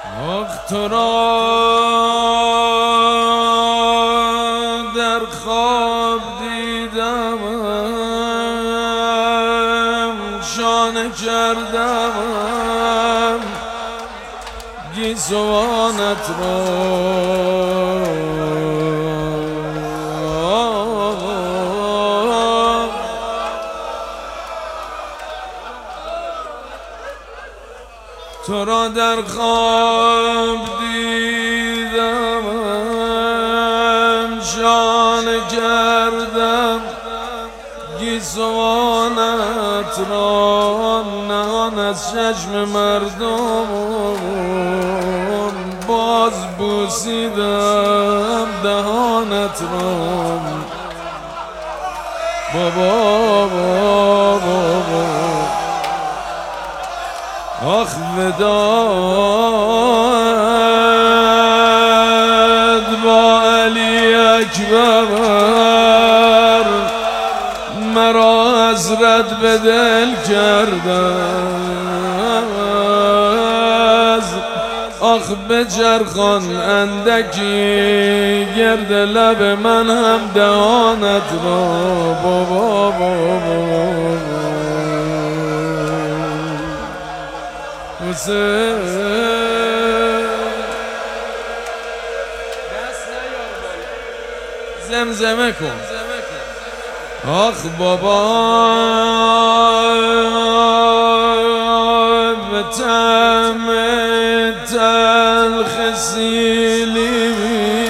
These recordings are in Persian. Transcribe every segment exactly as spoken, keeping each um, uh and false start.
آخ تو را در خواب دیدم، شانه کردم گیسوانت را. تو را در خواب دیدم، شانه کردم گیسوانت را. نهان از چشم مردم باز بوسیدم دهانت را. بابا بابا بابا آخ وداد با علی اکبر، مرا حسرت به دل کرده. آخ بچرخان اندکی گرد لب من هم دهانت را. بابا بابا حسین زمزمه کن. آخ بابا به طعم تلخ سیلی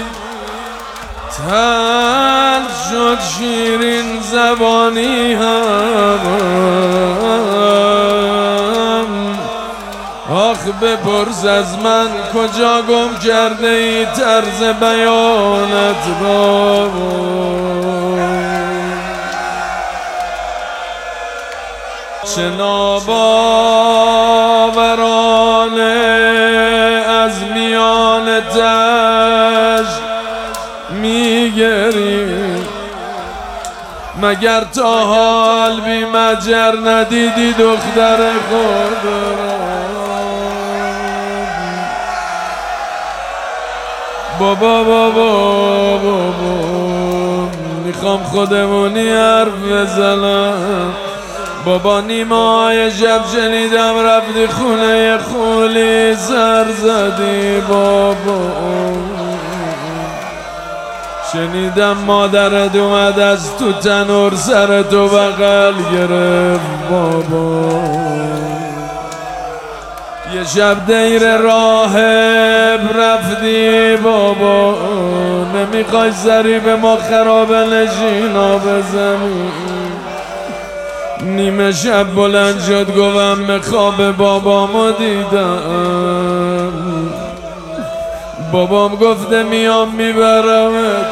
تلخ شد شیرین زبانی هم. آخ بپرس از من کجا گم کرده ای طرز بیانت را. چه ناباورانه از میان دشت میگری، مگر تا حال بی مجر ندیدی دختر خود را. بابا بابا بابا میخوام خودمونی حرف بزنم. بابا نیمای شب شنیدم رفتی خونه خولی سر زدی. بابا شنیدم مادرت اومد از تو تنور سرتو بغل گرفت. بابا یه شب دیر راهب رفتی. بابا نمیخوای سری به ما خراب نشینا بزنی. نیمه شب بلند شد گفتم به خواب بابامو دیدم. بابام گفته میام میبرمت.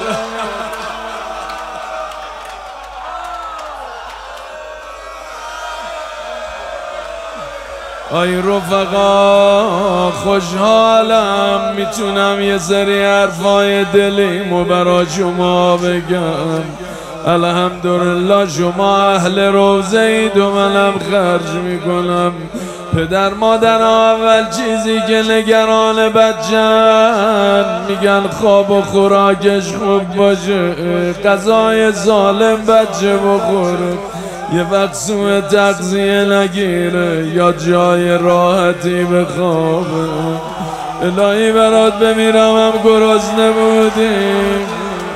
آی رفقا خوشحالم میتونم یه سری حرفای دلیمو برا شما بگم. الحمدلله شما اهل روزه اید و منم خرج میکنم. پدر مادر اول چیزی که نگران بچه‌ن میگن خواب و خوراکش خوب باشه، غذای سالم بچه بخوره، یه وقت سوء تغذیه نگیره یا جای راحتی بخوابه. الهی برات بمیرم هم گرسنه بودیم.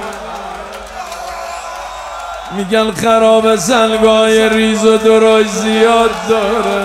میگن خراب سنگای ریز و دراش زیاد داره.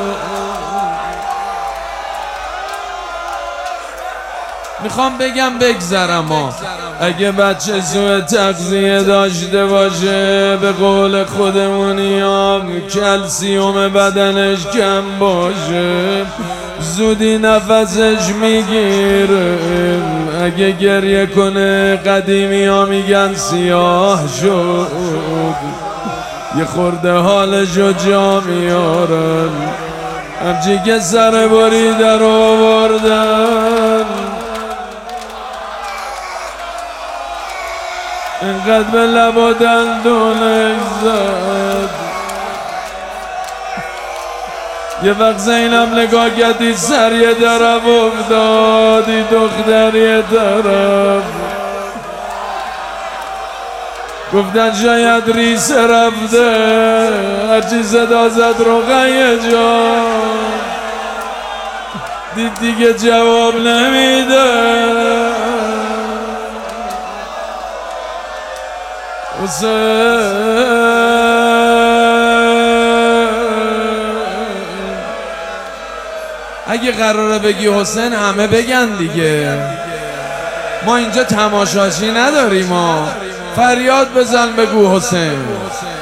میخوام بگم بگذرم ها، اگه بچه سوء تغذیه داشته باشه به قول خودمونی هم کلسیوم بدنش کم باشه زودی نفسش میگیره. اگه گریه کنه قدیمی ها میگن سیاه شد، یه خورده حالشو جا میارن. همچی که سر بریده رو آوردن اینقدر به لب و دندونش زد. یه وقت زینب نگاه کردی سر یه طرف افتادی دختر یه طرف گفتن شاید ریس رفته هرچی صدا زد رقیه جان دید دیگه جواب نمیده حسین اگه قراره بگی حسین همه بگن دیگه ما اینجا تماشاچی نداریم ما فریاد بزن بگو حسین